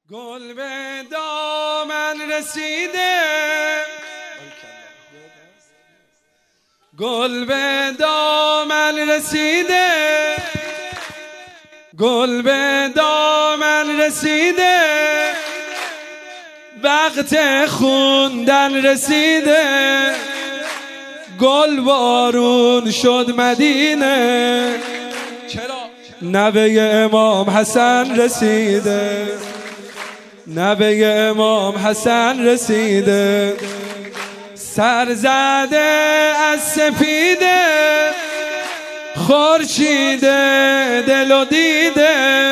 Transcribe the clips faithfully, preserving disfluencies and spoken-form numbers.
گل به دامن رسیده، گل به دامن رسیده، گل به دامن رسیده، وقت خوندن رسیده، گل بارون شد مدینه، چرا؟ نوه امام حسن رسیده، نوه امام حسن رسیده، سر زده از سپیده، خورشیده دل و دیده،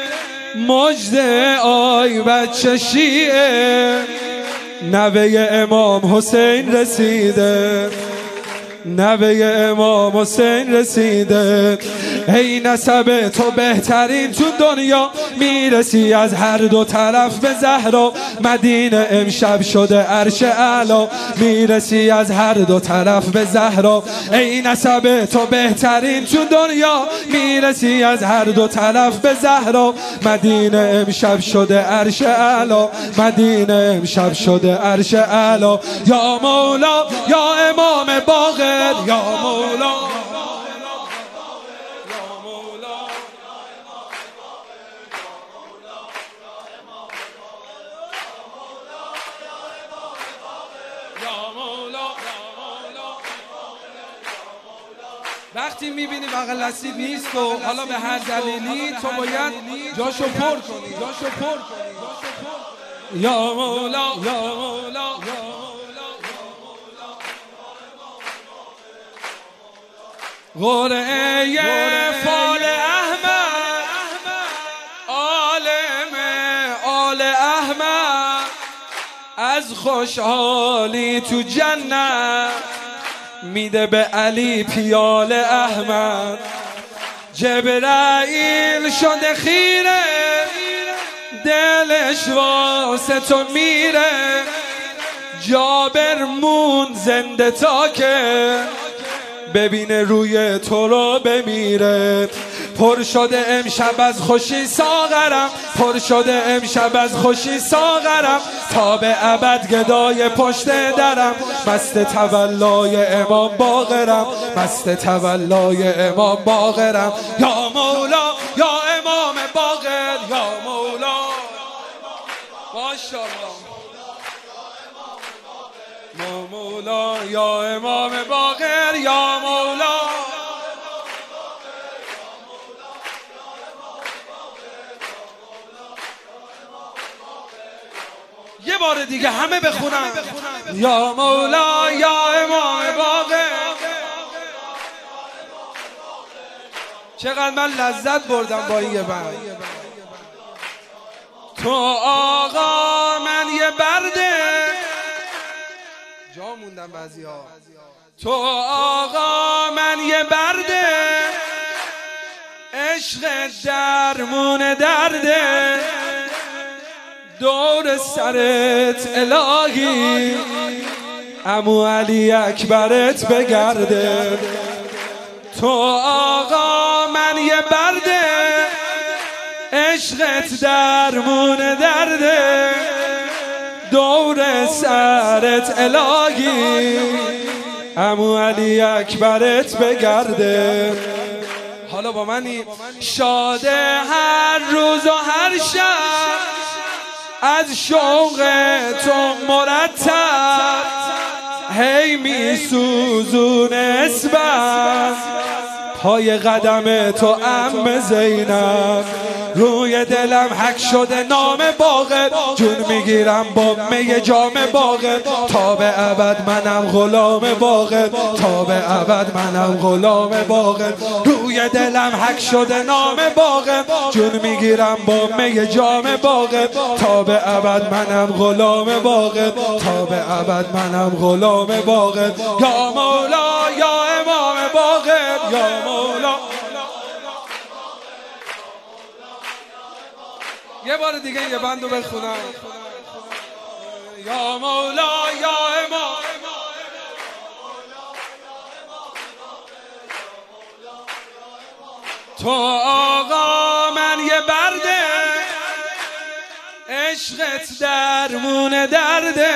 مژده آی بچه شیعه، نوه امام حسین رسیده، نوه امام حسین رسیده. ای نسب تو بهترین تو دنیا، میرسی از هر دو طرف به زهرا، مدینه امشب شده عرش اعلا، میرسی از هر دو طرف به زهرا. ای نسب تو بهترین تو دنیا، میرسی از هر دو طرف به زهرا، مدینه امشب شده عرش اعلا، مدینه امشب شده عرش اعلا. یا مولا یا امام باقر، یا مولا وقتی میبینی بغل دستی نیست و حالا به هر دلیلی تو باید جاشو پر کنی، جاشو پر کنی. یا مولا یا مولا قرعه فال احمد، عالم آل احمد، از خوشحالی تو جنت میده به علی پیال احمد. جبرائیل شده خیره، دلش واسه تو میره، جابر مون زنده تا که ببینه روی تو رو بمیره. پر شده امشب از خوشی ساغرم، پر شده امشب از خوشی ساغرم، تا به ابد گدای پشت درم، مست تولای امام باقرم، مست تولای امام باقرم. یا مولا یا امام باقر، یا مولا ماشاءالله، یا مولا یا امام باقر، یا مولا. یه بار دیگه همه بخونن. یا مولا یا امام باقر. چقدر من لذت بردم با این یه بند. تو آقا من یه برده، جا موندم بعضی ها. تو آقا من یه برده، عشق درمون درده، دور سرت الهی عمو علی اکبرت بگرده. تو آقا من یه برده، عشقت درمون درده، دور سرت الهی عمو علی اکبرت بگرده. حالا با منی شاده هر روز و هر شب، از شوق تو مرتب هی می سوزون اسبم، پای قدم تو ام زینب، روی دلم حک شده نام باقر، جون میگیرم با می جام باقر، تا به ابد منم غلام باقر، تا به ابد منم غلام باقر، روی دلم حک شده نام باقر، جون میگیرم با می جام باقر، تا به ابد منم غلام باقر، تا به ابد منم غلام باقر. یا مولا یا امام باقر، یا مولا. یه بار دیگه یه بندو بخونم. یا مولا یا امام. تو آقا من یه برده، عشقت درمون درده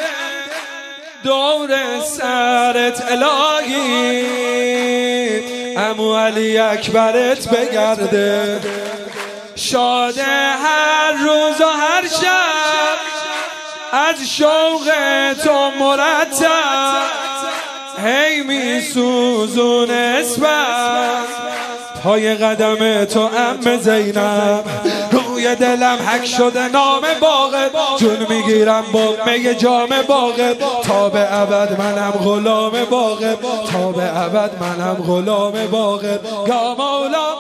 دور سرت الهی عمو علی اکبرت بگرده شاده هر روز و هر شب از شوق تو مرتب هی می سوزون اسبم پای قدم تو ام زینب روی دلم حک شده نام باغت جون میگیرم با می جام باغت تا به ابد منم غلام باغت تا به ابد منم غلام باغت یا مولا